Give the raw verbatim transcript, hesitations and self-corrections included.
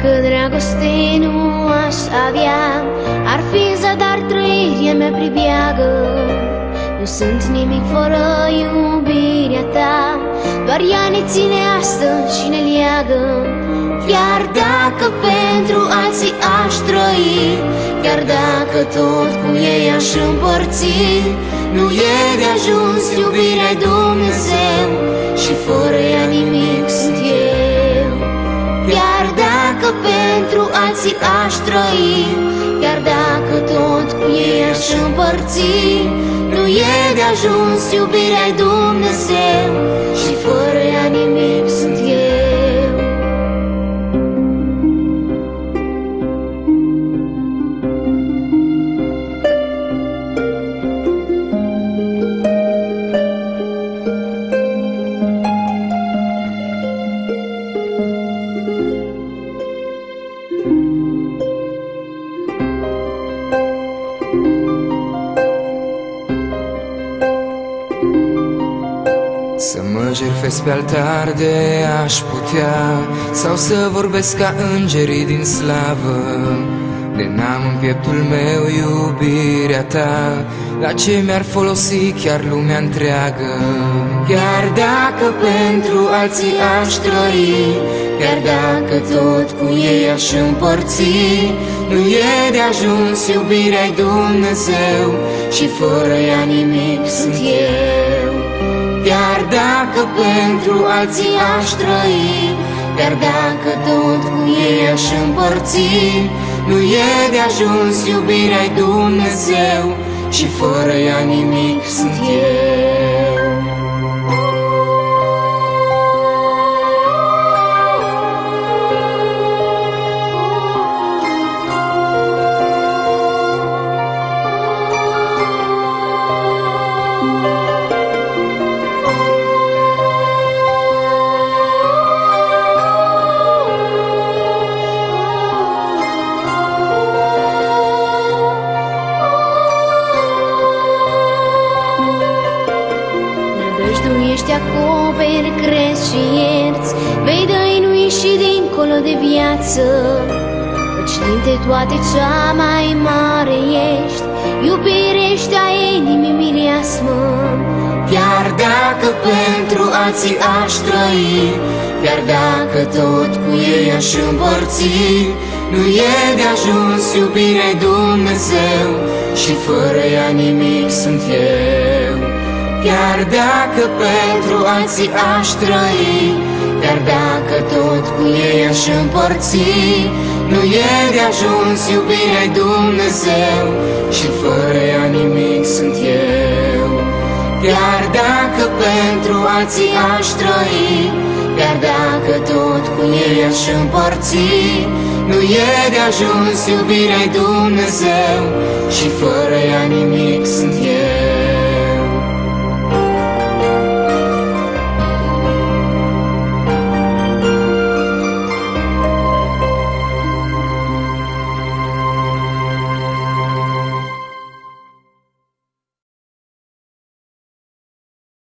Dacă dragoste nu aș avea, ar fi în zadar trăirea mea pribeagă. Nu sunt nimic fără iubirea ta, doar ea ne ține astăzi și ne leagă. Chiar dacă pentru alții aș trăi, chiar dacă tot cu ei aș împărți, nu e de ajuns iubirea Dumnezeu, și fără ea nimic sunt eu. Chiar dacă pentru alții aș trăi, chiar dacă tot cu ei aș împărți, nu e de ajuns iubirea Dumnezeu, și fără ea nimic sunt eu. Să mă jertfesc pe altar de aș putea, sau să vorbesc ca îngerii din slavă, de n-am în pieptul meu iubirea ta, la ce mi-ar folosi chiar lumea întreagă? Chiar dacă pentru alții aș trăi, chiar dacă tot cu ei aș împărți, nu e de ajuns iubirea-i Dumnezeu, și fără ea nimic sunt eu. Chiar dacă pentru alții aș trăi, chiar dacă tot cu ei aș împărți, nu e de ajuns iubirea-i Dumnezeu, și fără ea nimic sunt eu. Ești acoperi, crezi și ierți, vei dăinui și dincolo de viață, căci dintre toate cea mai mare ești, iubire ești a inimii mireasmă. Chiar dacă pentru alții aș trăi, chiar dacă tot cu ei aș împărți, nu e de ajuns iubirea-i Dumnezeu, și fără ea nimic sunt eu. Chiar dacă pentru alții aș trăi, chiar dacă tot cu ei aș împărți, nu e de ajuns iubirea-i Dumnezeu, și fără ea nimic sunt eu. Chiar dacă pentru alții aș trăi, chiar dacă tot cu ei aș împărți, nu e de ajuns iubirea-i Dumnezeu, și fără ea nimic sunt eu.